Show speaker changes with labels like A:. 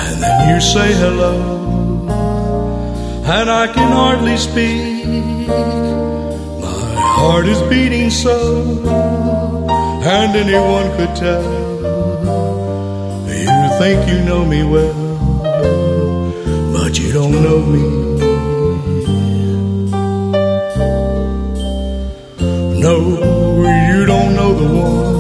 A: and then you say hello, and I can hardly speak. My heart is beating so, and anyone could tell. You think you know me well, but you don't know me. No, you don't know the one